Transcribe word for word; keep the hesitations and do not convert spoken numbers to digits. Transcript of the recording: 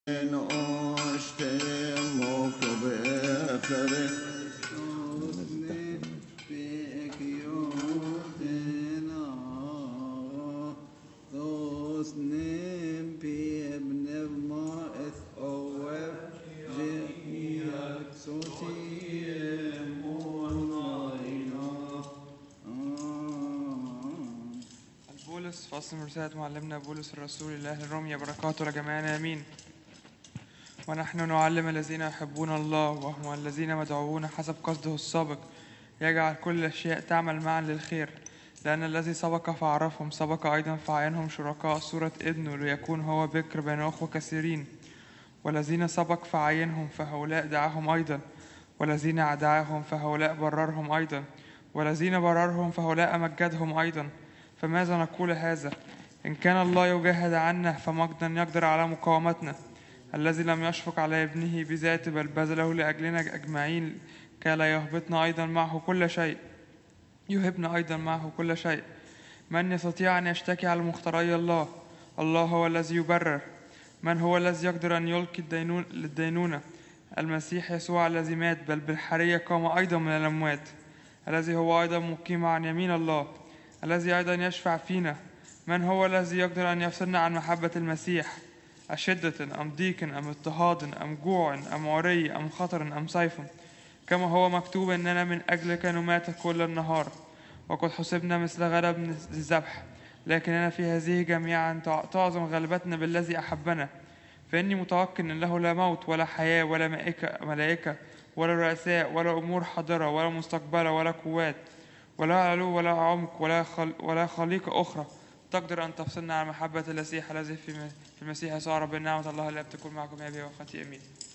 فصل من رسالة معلمنا بولس الرسول لأهل روميا، بركاته لجميعنا آمين. ونحن نعلم الذين يحبون الله وهم الذين مدعوون حسب قصده السابق يجعل كل الأشياء تعمل معا للخير، لأن الذي سبق فعرفهم سبق أيضا فعينهم شركاء صورة ابنه ليكون هو بكر بين أخوة كثيرين. والذين سبق فعينهم فهؤلاء دعاهم أيضا، والذين دعاهم فهؤلاء بررهم أيضا، والذين بررهم فهؤلاء مجدهم أيضا. فماذا نقول هذا؟ إن كان الله يجاهد عنا فمجدا يقدر على مقاومتنا، الذي لم يشفق على ابنه بذاته بل بذله لأجلنا أجمعين كي لا يهبطنا أيضا معه كل شيء يهبنا أيضا معه كل شيء. من يستطيع أن يشتكي على مختاري الله؟ الله هو الذي يبرر. من هو الذي يقدر أن يلقي الدينون للدينونة؟ المسيح يسوع الذي مات بل بالحرية قام أيضا من الأموات، الذي هو أيضا مقيم عن يمين الله، الذي أيضا يشفع فينا. من هو الذي يقدر أن يفصلنا عن محبة المسيح؟ أشدة أم ضيق أم اضطهاد أم جوع أم عري أم خطر أم سيف؟ كما هو مكتوب إننا من أجلك نمات كل النهار، وقد حسبنا مثل غنم للذبح، لكننا في هذه جميعا تعظم غلبتنا بالذي أحبنا. فإني متوكل أن له لا موت ولا حياة ولا ملائكة ولا رؤساء ولا أمور حاضرة ولا مستقبلة ولا قوات ولا علو ولا عمق ولا خل... ولا خليقة أخرى تقدر أن تفصلنا عن محبة المسيح الذي في المسيح يسوع رب. النعمة الله الآب تكون معكم يا أبي وأخوتي آمين.